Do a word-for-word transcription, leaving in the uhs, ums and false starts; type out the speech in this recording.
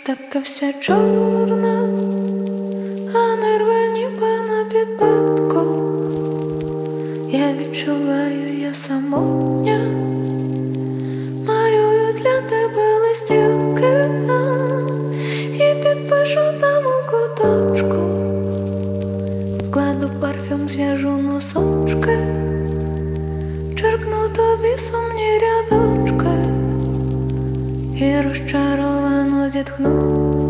така вся чорна, а нерви ніби на підпитку. Я відчуваю, я самотня, малюю для тебе листівки і підпишу там у куточку. Вкладу парфюм, зв'яжу носочки, черкну тобі сумні рядочки і розчаровано зітхну.